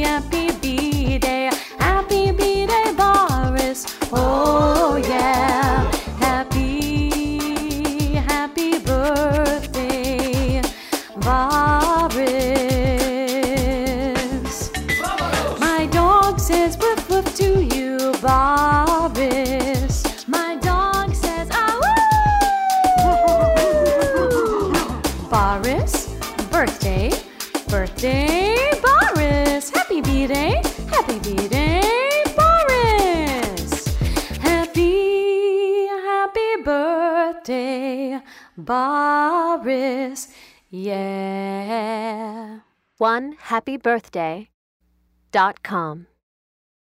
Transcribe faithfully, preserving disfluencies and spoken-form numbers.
happy B-Day. Happy B-Day, Boris. Oh, yeah. Happy, happy birthday, Boris. My dog says woof woof to you, Boris. My dog says ah woo. Boris, birthday, birthday, Boris. Happy B-Day, happy B-Day, Boris. Happy, happy birthday, Boris. Yeah. one happy birthday dot com